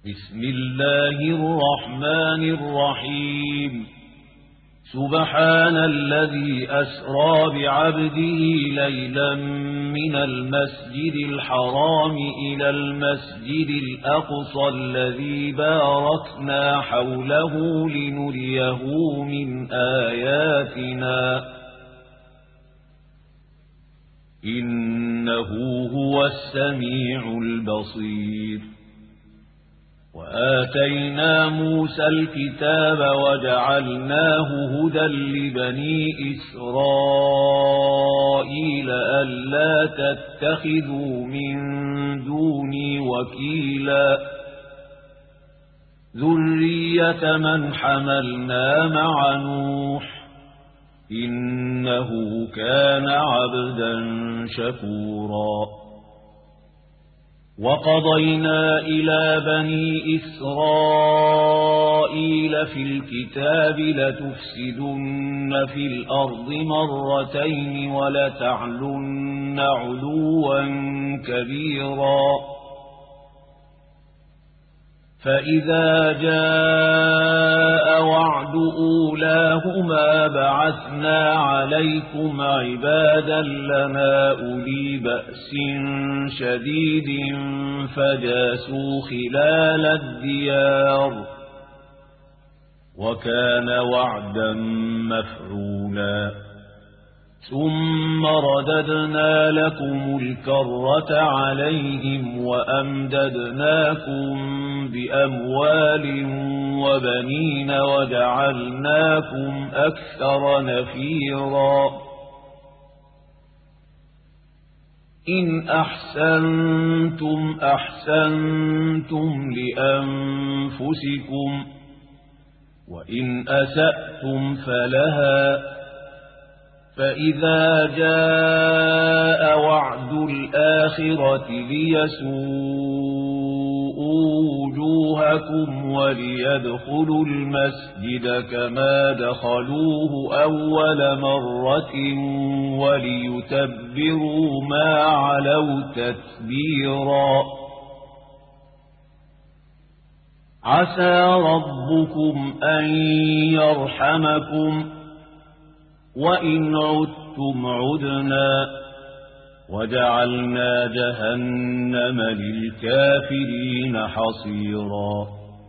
بسم الله الرحمن الرحيم سبحان الذي أسرى بعبده ليلا من المسجد الحرام إلى المسجد الأقصى الذي باركنا حوله لنريه من آياتنا إنه هو السميع البصير وآتينا موسى الكتاب وجعلناه هدى لبني إسرائيل ألا تتخذوا من دوني وكيلا ذرية من حملنا مع نوح إنه كان عبدا شكورا وقضينا إلى بني إسرائيل في الكتاب لتفسدن في الأرض مرتين ولتعلن علوا كبيرا فإذا جاء وعد أولاهما بعثنا عليكم عبادا لنا أولي بأس شديد فجاسوا خلال الديار وكان وعدا مفعولا ثم رددنا لكم الكرة عليهم وأمددناكم بأموال وبنين وجعلناكم أكثر نفيرا إن أحسنتم أحسنتم لأنفسكم وإن أسأتم فلها فإذا جاء وعد الآخرة ليسوءوا وجوهكم وليدخلوا المسجد كما دخلوه أول مرة وليتبروا ما علوا تتبيرا عسى ربكم أن يرحمكم وإن عدتم عدنا وجعلنا جهنم للكافرين حصيرا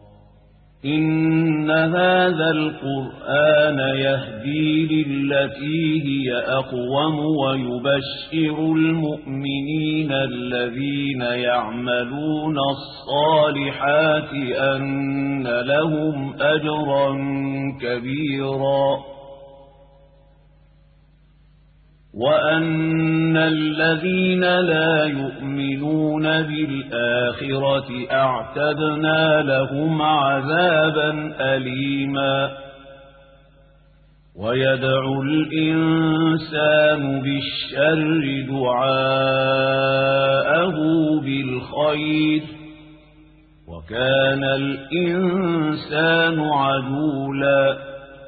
إن هذا القرآن يهدي للتي هي أقوم ويبشر المؤمنين الذين يعملون الصالحات أن لهم أجرا كبيرا وأن الذين لا يؤمنون بالآخرة أعتدنا لهم عذابا أليما ويدعو الإنسان بالشر دعاءه بالخير وكان الإنسان عجولا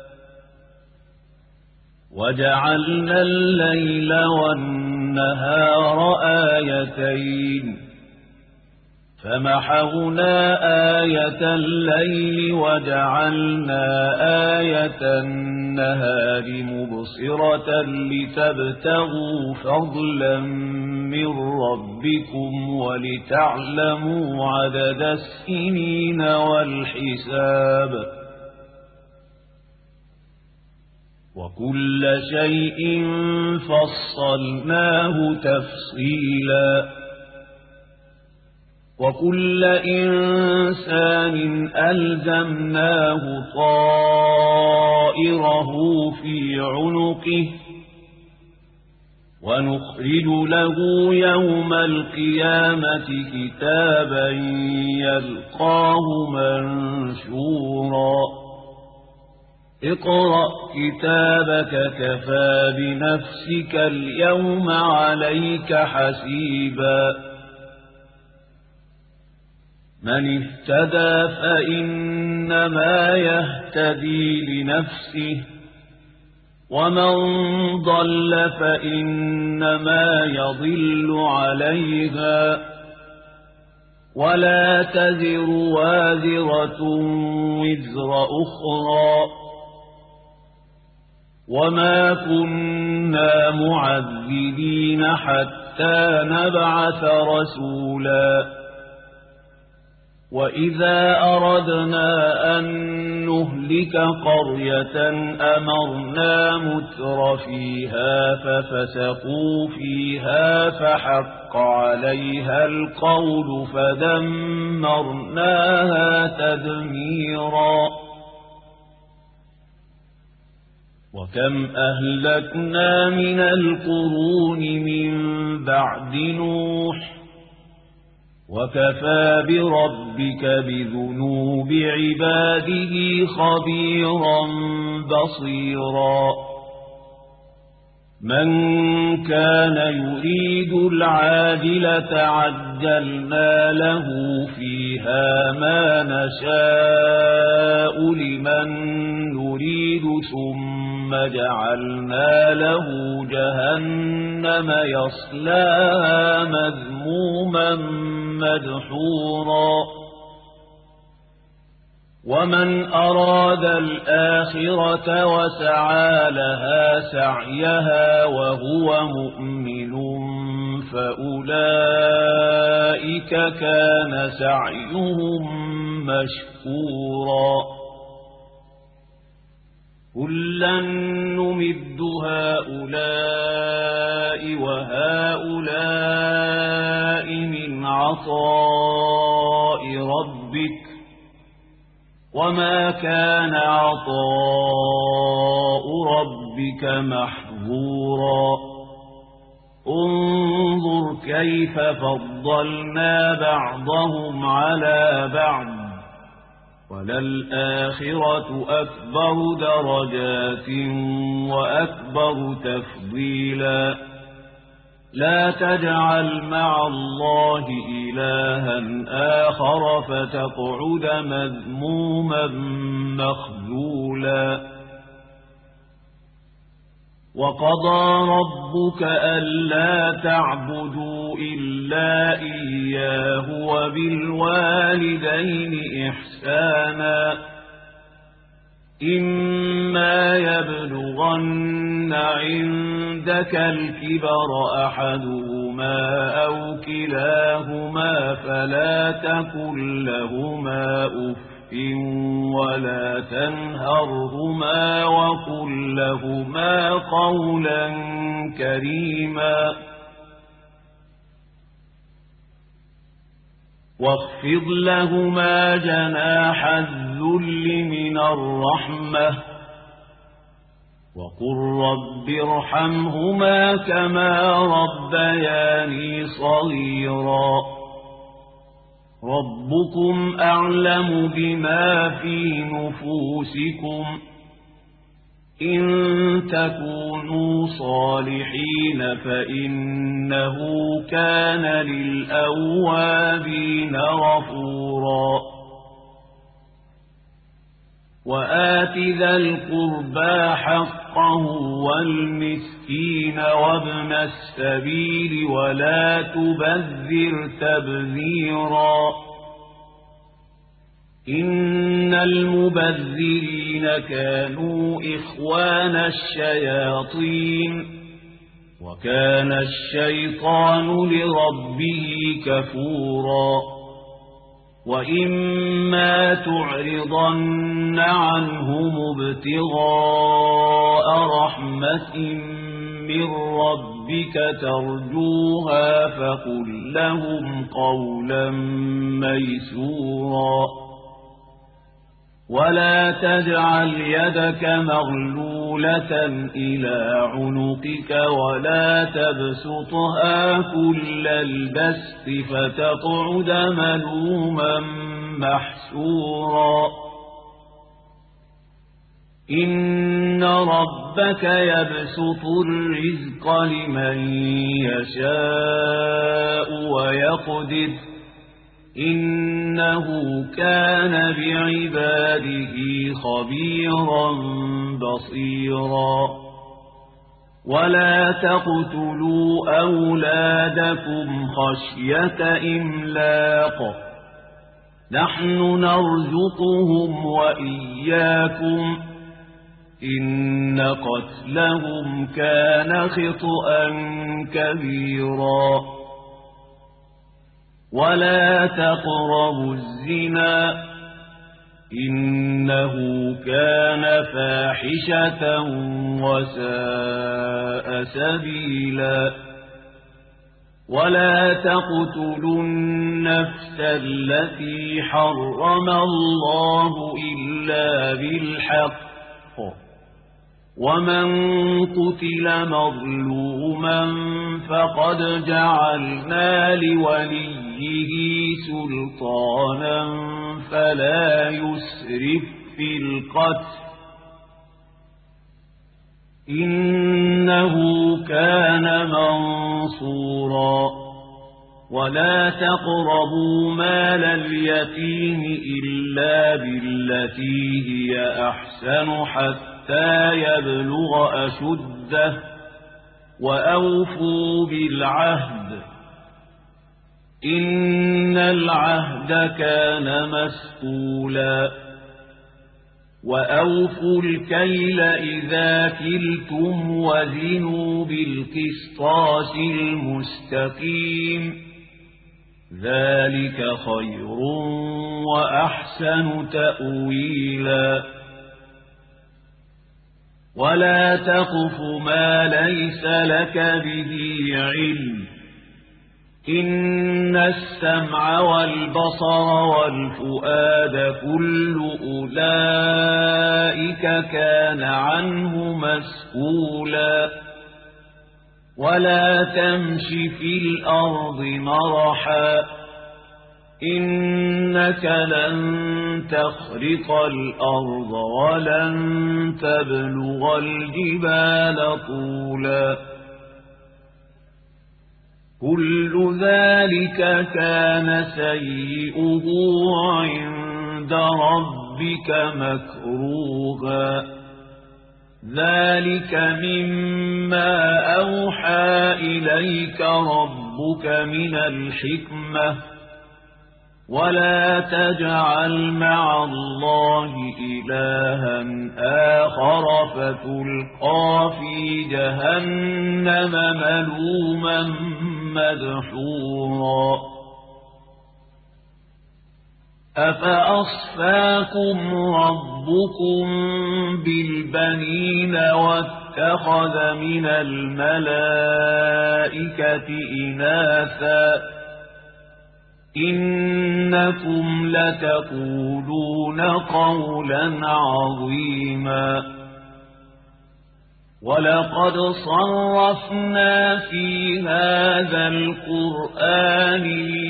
وجعلنا الليل والنهار آيتين فمحونا آية الليل وجعلنا آية النهار مبصرة لتبتغوا فضلا من ربكم ولتعلموا عدد السنين والحساب وكل شيء فصلناه تفصيلا وكل إنسان ألزمناه طائره في عنقه ونخرج له يوم القيامة كتابا يلقاه منشورا اقرأ كتابك كفى بنفسك اليوم عليك حسيبا من اهتدى فإنما يهتدي لنفسه ومن ضل فإنما يضل عليها ولا تزر وازرة وزر أخرى وما كنا معذبين حتى نبعث رسولا وإذا أردنا أن نهلك قرية أمرنا متر فيها ففسقوا فيها فحق عليها القول فدمرناها تدميرا وكم أهلكنا من القرون من بعد نوح وكفى بربك بذنوب عباده خبيرا بصيرا من كان يريد العاجلة عجلنا له فيها ما نشاء لمن نريد ثم جعلنا له جهنم يصلاها مذموما مدحورا ومن أراد الآخرة وسعى لها سعيها وهو مؤمن فأولئك كان سعيهم مشكورا كلا نمد هؤلاء وهؤلاء من عطاء ربك وما كان عطاء ربك محظورا انظر كيف فضلنا بعضهم على بعض وللآخرة أكبر درجات وأكبر تفضيلا لا تجعل مع الله إلها آخر فتقعد مذموما مخذولا وقضى ربك ألا تعبدوا إلا إياه وبالوالدين إحسانا إما يبلغن عندك الكبر أحدهما أو كلاهما فلا تقل لهما أف ولا تنهرهما وقل لهما قولا كريما واخفض لهما جناح الذل من الرحمة وقل رب ارحمهما كما ربياني صغيرا ربكم أعلم بما في نفوسكم إن تكونوا صالحين فإنه كان للأوابين غفورا وآت ذا القربى حقه والمسكين وابن السبيل ولا تبذر تبذيرا إن المبذرين كانوا إخوان الشياطين وكان الشيطان لربه كفورا وإما تعرضن عنهم ابتغاء رحمة من ربك ترجوها فقل لهم قولا ميسورا ولا تجعل يدك مغلولة إلى عنقك ولا تبسطها كل البسط فتقعد ملوما محسورا إن ربك يبسط الرزق لمن يشاء ويقدر إنه كان بعباده خبيرا بصيرا ولا تقتلوا أولادكم خشية إملاق نحن نرزقهم وإياكم إن قتلهم كان خطأ كبيرا ولا تقربوا الزنا إنه كان فاحشة وساء سبيلا ولا تقتلوا النفس التي حرم الله إلا بالحق ومن قتل مظلوما فقد جعلنا لوليه سلطانا فلا يسرف في القتل إنه كان منصورا ولا تقربوا مال اليتيم إلا بالتي هي أحسن حتى يبلغ أشده وأوفوا بالعهد إن العهد كان مسئولا وأوفوا الكيل إذا كلتم وزنوا بالقسطاس المستقيم ذلك خير وأحسن تأويلا ولا تقف ما ليس لك به علم إن السمع والبصر والفؤاد كل أولئك كان عنه مسؤولا ولا تمش في الأرض مرحا إنك لن تخرق الأرض ولن تبلغ الجبال طولا كل ذلك كان سيئه عند ربك مكروها ذلك مما أوحى إليك ربك من الحكمة ولا تجعل مع الله إلها آخر فتلقى في جهنم ملوما مدحورا أفأصفاكم ربكم بالبنين واتخذ من الملائكة إناثا إنكم لتقولون قولا عظيما ولقد صرفنا في هذا القرآن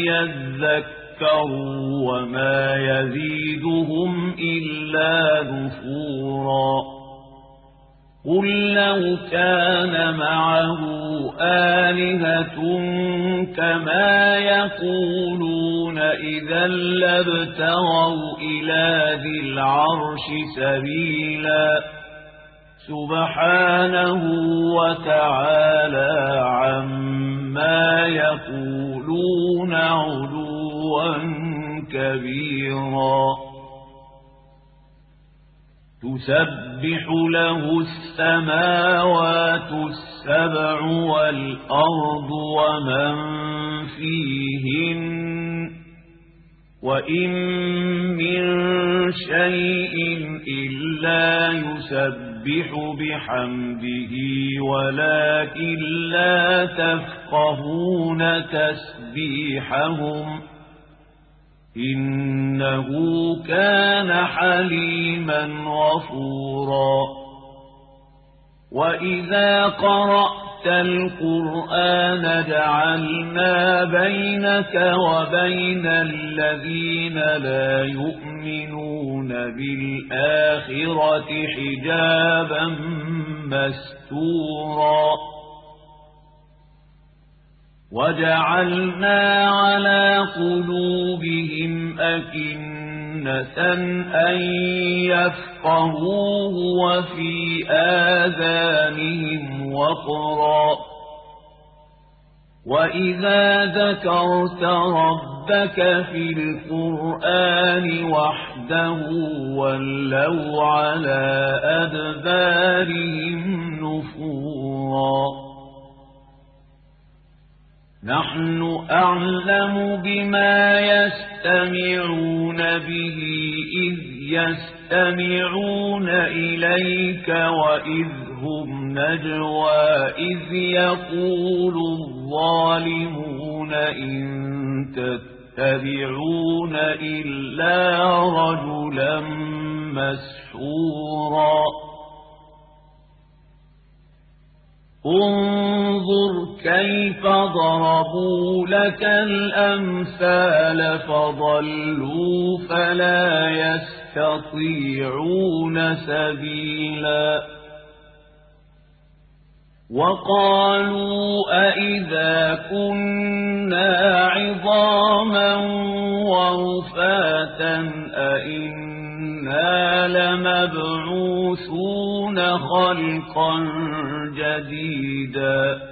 ليذكروا وما يزيدهم إلا نفورا قل لو كان معه آلهة كما يقولون إذا لابتغوا إلى ذي العرش سبيلا سبحانه وتعالى عما يقولون علوا كبيرا تسبح له السماوات السبع والأرض ومن فيهن وإن من شيء إلا يسبح بحمده ولكن لا تفقهون تسبيحهم إنه كان حليما غفورا وإذا قرأت القرآن جعلنا بينك وبين الذين لا يؤمنون بالآخرة حجابا مستورا وجعلنا على قلوبهم أكنة أن يفقهوه وفي آذانهم وقرا وإذا ذكرت ربك في القرآن وحده ولوا على أدبارهم نفورا نحن أعلم بما يستمعون به إذ يستمعون إليك وإذ هم نجوى إذ يقول الظالمون إن تتبعون إلا رجلا مسحورا انظر كيف ضربوا لك الأمثال فضلوا فلا يستطيعون سبيلا وقالوا أئذا كنا عظاما ورفاتا أئنا لمبعوثون خلقا جديدا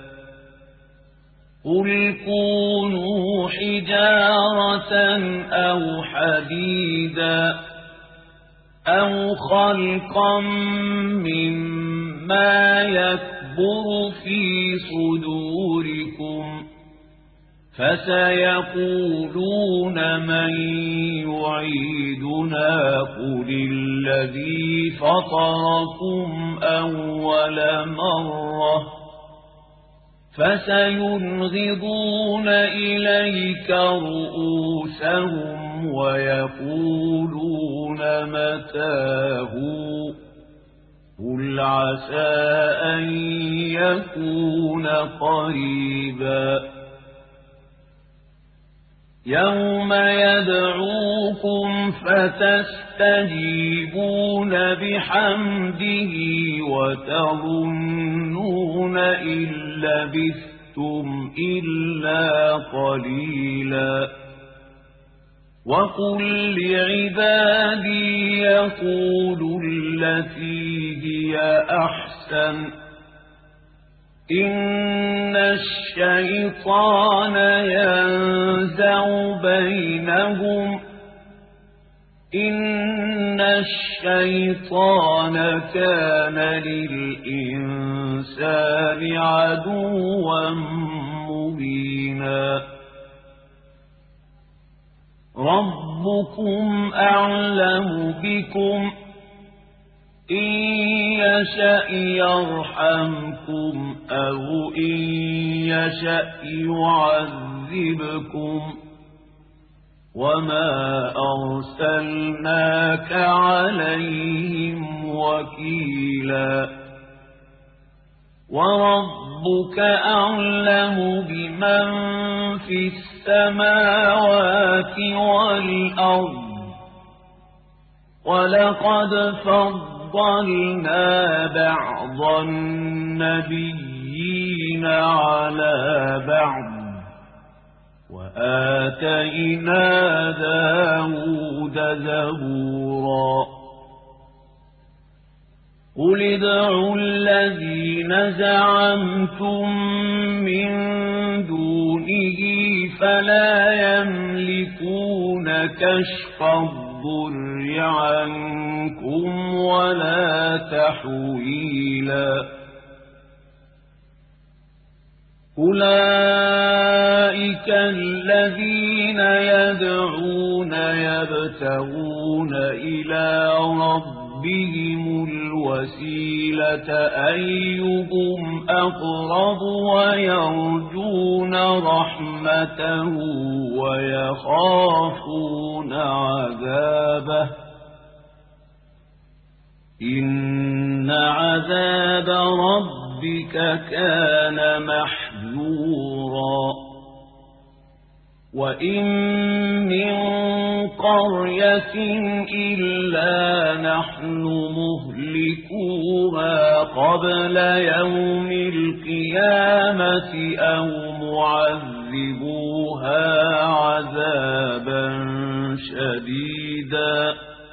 قل كونوا حجارة أو حديدا أو خلقا مما يكبر في صدوركم فسيقولون من يعيدنا قل الذي فطركم أول مرة فسينغضون إليك رؤوسهم ويقولون متاه قل عسى أن يكون قريبا يوم يدعوكم فتستجيبون بحمده وتظنون إن لبثتم إلا قليلا وقل لعبادي يقولوا التي هي أحسن إن الشيطان ينزع بينهم إن الشيطان كان للإنسان عدوا مبينا ربكم أعلم بكم إن يشأ يرحمكم أو إن يشأ يعذبكم وما أرسلناك عليهم وكيلا وربك أعلم بمن في السماوات والأرض ولقد فضلنا بعض النبيين على بعض وآتينا داود زبورا قل ادعوا الذين زعمتم من دونه فلا يملكون كشف الضر عنكم ولا تحويلا أولئك الذين يدعون يبتغون إلى ربهم الوسيلة أيهم أقرب ويرجون رحمته ويخافون عذابه إن عذاب ربك كان محذورا وإن من قرية إلا نحن مهلكوها قبل يوم القيامة أو معذبوها عذابا شديدا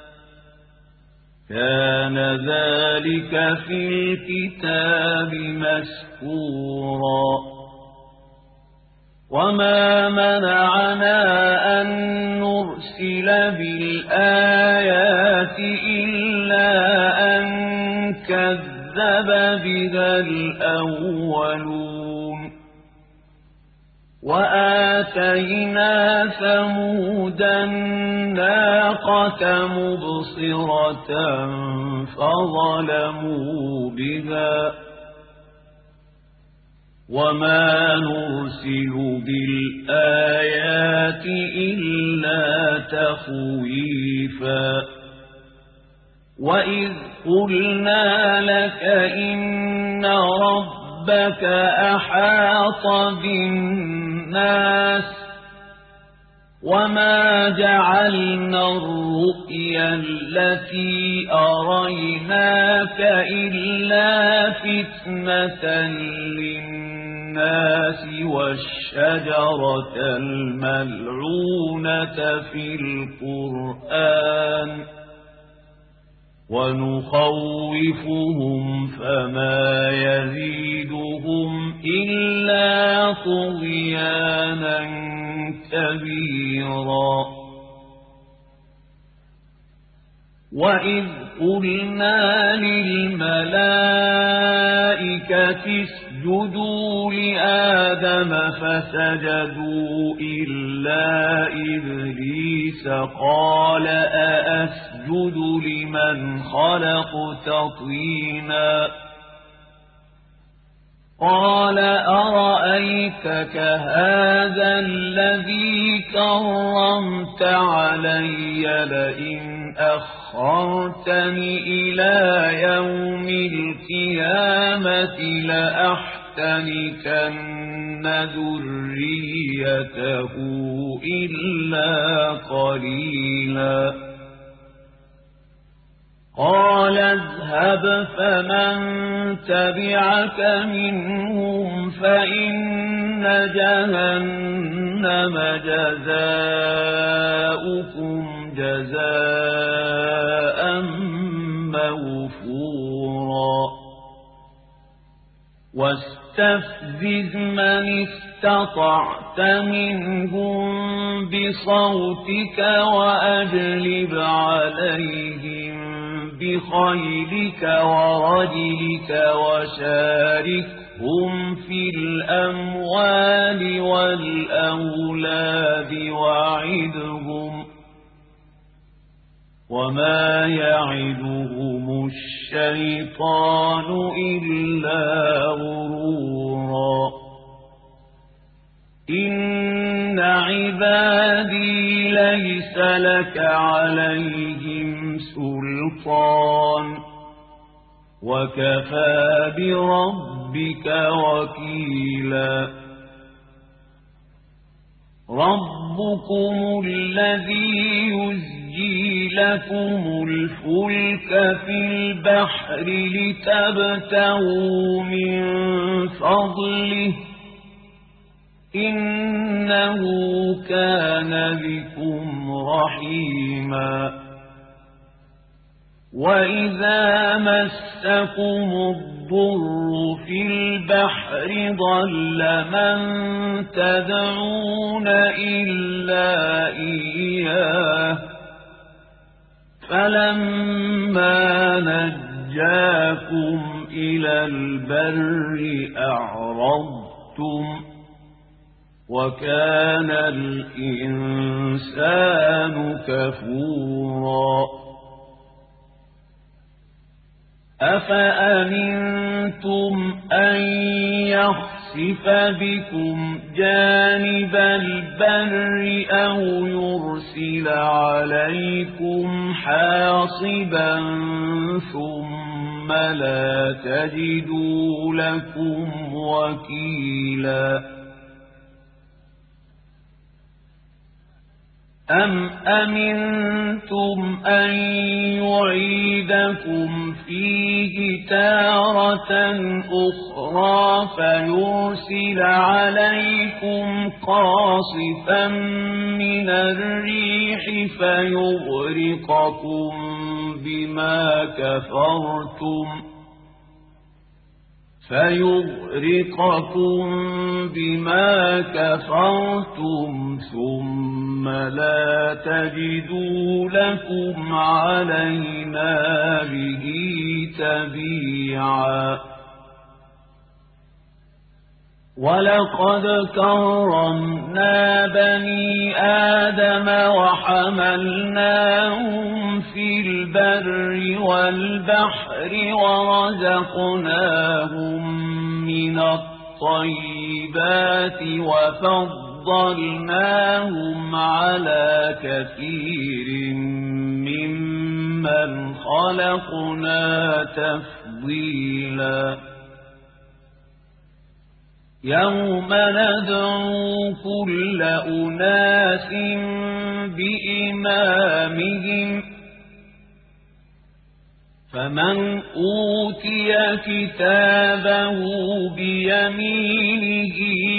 كان ذلك في الكتاب مسكورا وما منعنا أن نرسل بالآيات إلا أن كذب بها الأولون وآتينا ثمود الناقة مبصرة فظلموا بها وما نرسل بالآيات إلا تخويفا وإذ قلنا لك إن ربك أحاط بالناس وما جعلنا الرؤيا التي أريناك إلا فتنة للناس والشجرة الملعونة في القرآن ونخوفهم فما يزيدهم إلا طغيانا كبيرا وإذ قلنا للملائكة اسجدوا لآدم فسجدوا إلا إبليس قال أأسجد لمن خلقت طينا قال أرأيتك هذا الذي كرمت علي لئن أخرتني إلى يوم القيامة لأحتنكن ذريته إلا قليلا قال اذهب فمن تبعك منهم فإن جهنم جزاؤكم جزاء موفورا واستفزز من استطعت منهم بصوتك وأجلب عليهم بخيلك ورجلك وشاركهم في الأموال والأولاد وعدهم وما يعدهم الشيطان إلا غرورا إن عبادي ليس لك عليهم سلطان وكفى بربك وكيلا ربكم الذي يزجي لكم الفلك في البحر لتبتغوا من فضله إنه كان بكم رحيما وإذا مسكم الضر في البحر ضل من تدعون إلا إياه فلما نجاكم إلى البر أعرضتم وكان الإنسان كفورا أفأمنتم أن يخسف بكم جانب البر أو يرسل عليكم حاصبا ثم لا تجدوا لكم وكيلا أم أمنتم أن يعيدكم فيه تارة أخرى فيرسل عليكم قاصفا من الريح فيغرقكم بما كفرتم فيغرقكم بما كفرتم ثم لا تجدوا لكم علينا به تبيعا ولقد كرمنا بني آدم وحملناهم في البر والبحر ورزقناهم من الطيبات وفضلناهم على كثير ممن خلقنا تفضيلا يوم ندعو كل أناس بإمامهم فمن أوتي كتابه بيمينه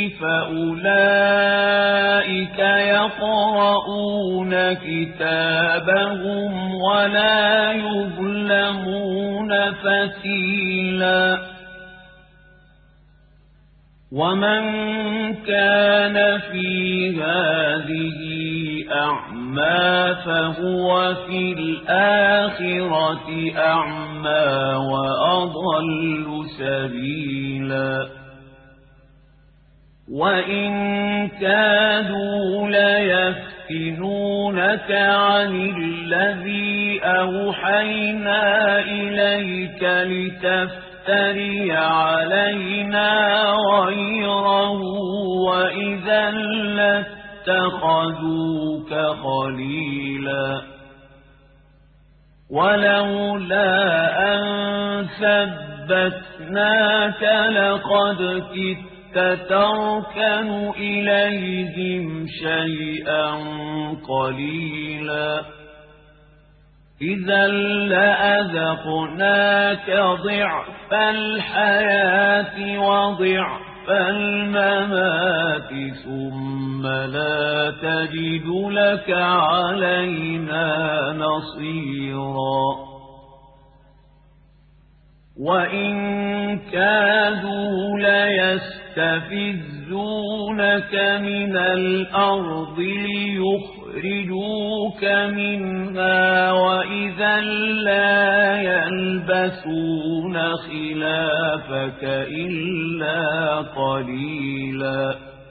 فأولئك يقرؤون كتابهم ولا يظلمون فتيلا ومن كان في هذه أعمى فهو في الآخرة أعمى وأضل سبيلا وإن كادوا ليفتنونك عن الذي أوحينا إليك لتفتري علينا غيره وإذا لاتخذوك خليلا ولولا أن ثبتناك لقد كدت تركن إليهم شيئا قليلا إذا لأذقناك ضعف الحياة وضعف الممات ثم لا تجد لك علينا نصيرا وإن كادوا ليستفزونك من الأرض ليخرجوك منها وإذا لا يلبثون خلافك إلا قليلا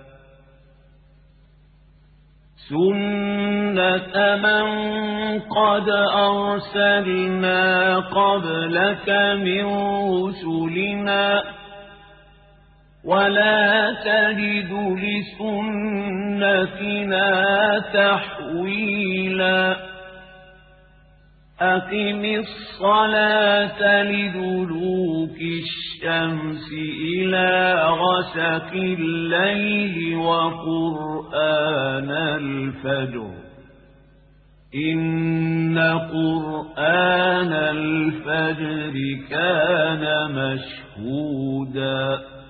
سنة من قد أرسلنا قبلك من رسلنا ولا تجد لسنتنا تحويلا أقم الصلاة لدلوك الشمس إلى غسق الليل وقرآن الفجر إن قرآن الفجر كان مشهودا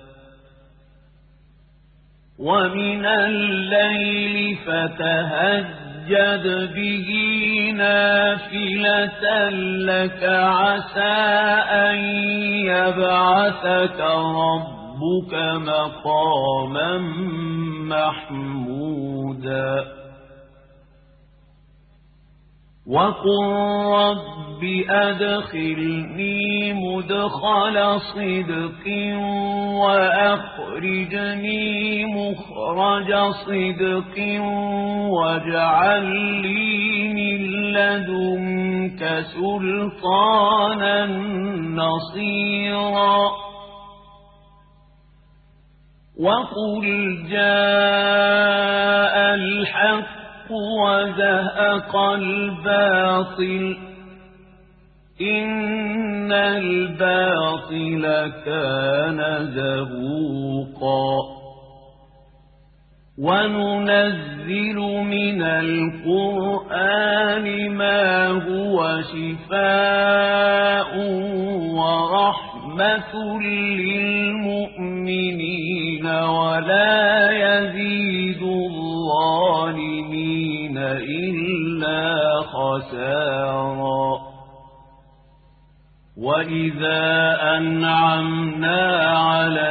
ومن الليل فتهجد به نافلة لك عسى أن يبعثك ربك مقاما محمودا وقل رب أدخلني مدخل صدق وأخرجني مخرج صدق واجعل لي من لدنك سلطانا نصيرا وقل جاء الحق وزهق الباطل إن الباطل كان زهوقا وننزل من القرآن ما هو شفاء ورحمة للمؤمنين ولا يزيد الظالمين إلا خسارا وإذا أنعمنا على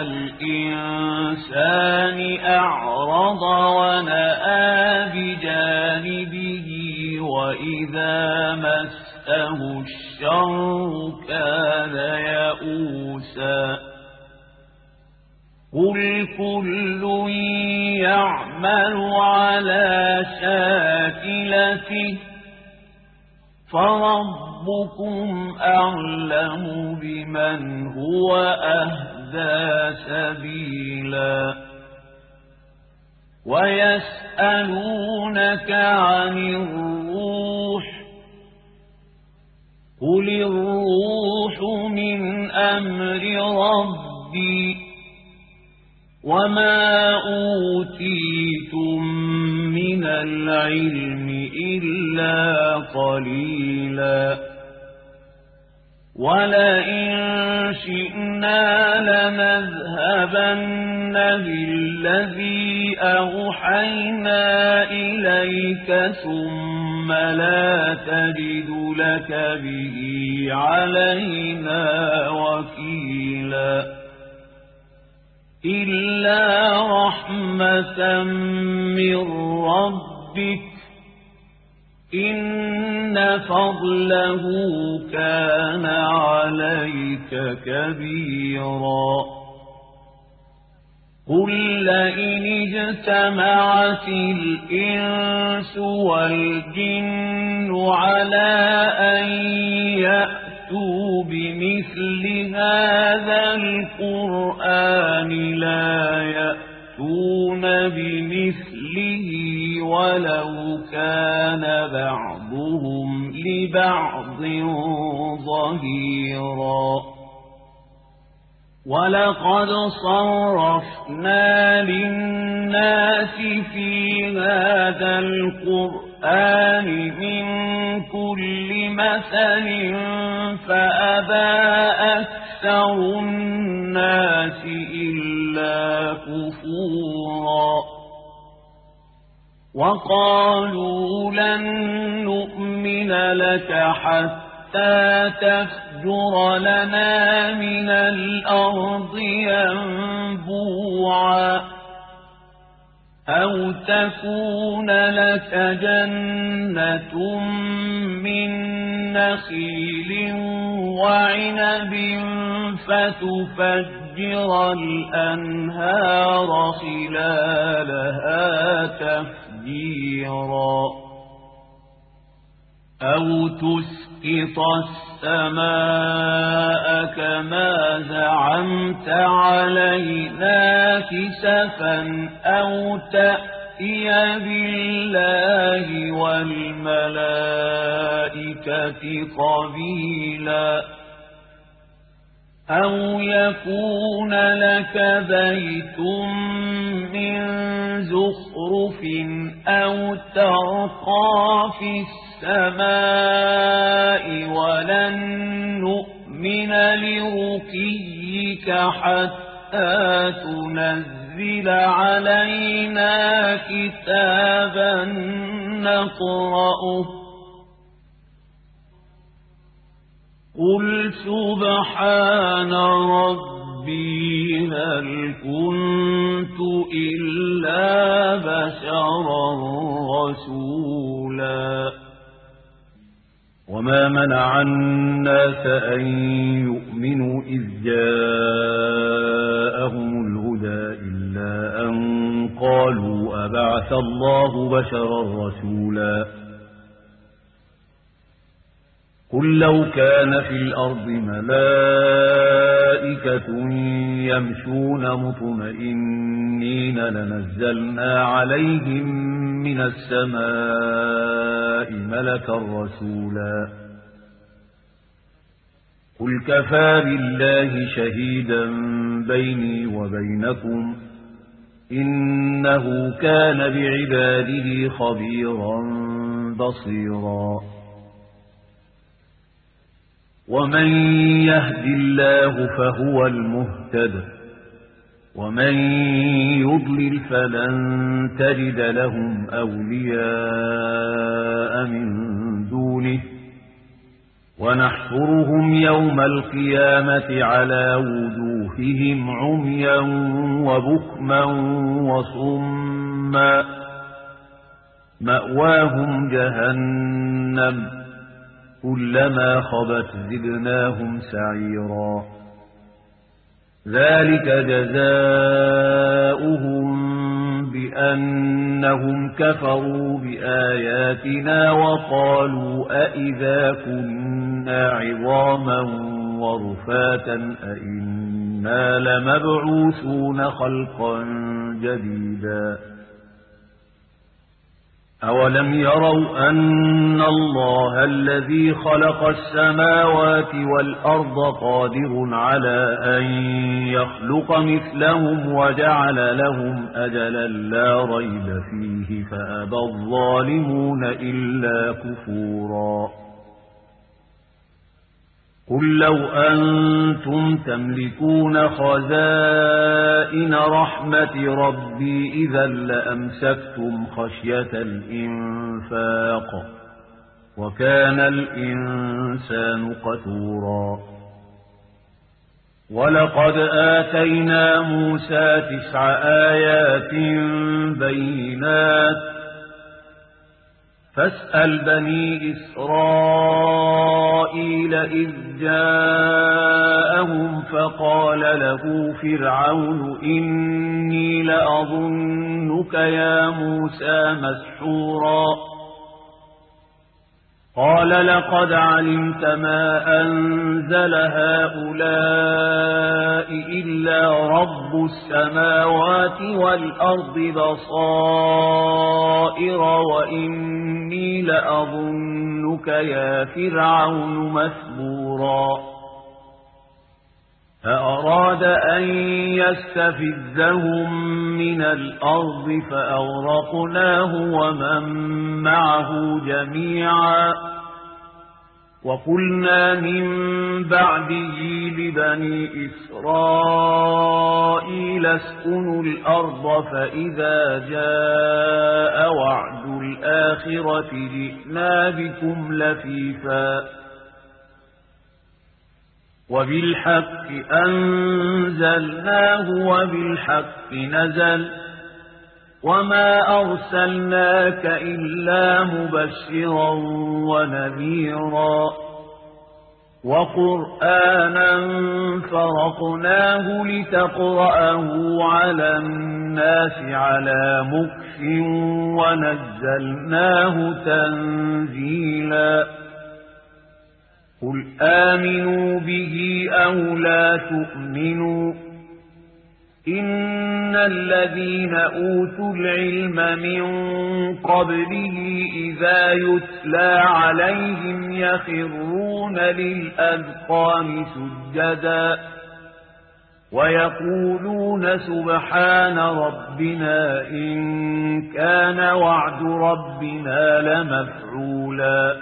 الإنسان أعرض ونأى بجانبه وإذا مسه الشر كان يئوسا قل كل يعمل على شاكلته فربكم أعلم بمن هو أهدى سبيلا ويسألونك عن الروح قل الروح من أمر ربي وما أوتيتم من العلم إلا قليلا ولئن شئنا لنذهبن بالذي أوحينا إليك ثم لا تجد لك به علينا وكيلا إلا رحمة من ربك إن فضله كان عليك كبيرا قل لئن اجتمعت الإنس والجن على أن يأتوا بمثل هذا القرآن لا يأتون بمثله ولو كان بعضهم لبعض ظهيرا ولقد صرفنا للناس في هذا القرآن من كل مثل فأبى أكثر الناس إلا كفورا وقالوا لن نؤمن لك حتى تفجر لنا من الأرض ينبوعا أو تكون لك جنة من نخيل وعنب فتفجر الأنهار خلالها تفجيرا أو تسقط السماء كما زعمت علينا كسفا أو تأتي بالله والملائكة قبيلا أو يكون لك بيت من زخرف أو ترقى في السماء ولن نؤمن لرقيك حتى تنزل علينا كتابا نقرأه قل سبحان ربي هل كنت إلا بشرا رسولا وما منع الناس أن يؤمنوا إذ جاءهم الهدى إلا أن قالوا أبعث الله بشرا رسولا قل لو كان في الأرض ملائكة يمشون مطمئنين لنزلنا عليهم من السماء ملكا رسولا قل كفى بالله شهيدا بيني وبينكم إنه كان بعباده خبيرا بصيرا ومن يهد الله فهو المهتد ومن يضلل فلن تجد لهم أولياء من دونه ونحشرهم يوم القيامة على وجوههم عميا وبكما وصما مأواهم جهنم كلما خبت زدناهم سعيرا ذلك جزاؤهم بأنهم كفروا بآياتنا وقالوا أئذا كنا عظاما ورفاتا أئنا لمبعوثون خلقا جديدا أولم يروا أن الله الذي خلق السماوات والأرض قادر على أن يخلق مثلهم وجعل لهم أجلا لا ريب فيه فأبى الظالمون إلا كفورا قل لو أنتم تملكون خزائن رحمة ربي إذا لأمسكتم خشية الإنفاق وكان الإنسان قتورا ولقد آتينا موسى 9 آيات بينات فاسأل بني إسرائيل إذ جاءهم فقال له فرعون إني لأظنك يا موسى مسحورا قال لقد علمت ما أنزل هؤلاء إلا رب السماوات والأرض بصائر وإني لأظنك يا فرعون مثبورا فأراد أن يستفزهم من الأرض فأغرقناه ومن معه جميعا وقلنا من بعده لبني إسرائيل اسكنوا الأرض فإذا جاء وعد الآخرة جئنا بكم لفيفا وبالحق أنزلناه وبالحق نزل وما أرسلناك إلا مبشرا ونذيرا وقرآنا فرقناه لتقرأه على الناس على مكث ونزلناه تنزيلا قل آمنوا به أو لا تؤمنوا إن الذين أوتوا العلم من قبله إذا يتلى عليهم يخرون للأذقان سجدا ويقولون سبحان ربنا إن كان وعد ربنا لمفعولا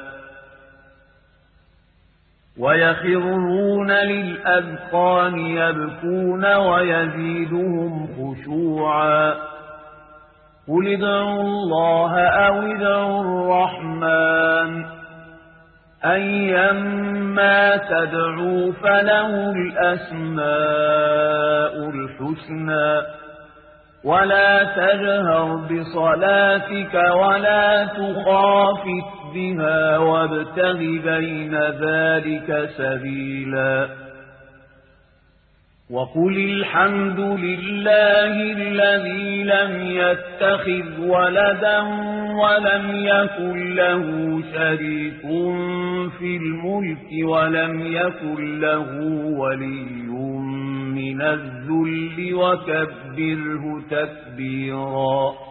ويخرون للأذقان يبكون ويزيدهم خشوعا قل ادعوا الله أو ادعوا الرحمن أيما تدعوا فله الأسماء الحسنى ولا تجهر بصلاتك ولا تخافت بها وابتغ بين ذلك سبيلا وقل الحمد لله الذي لم يتخذ ولدا ولم يكن له شريك في الملك ولم يكن له ولي من الذل وكبره تكبيرا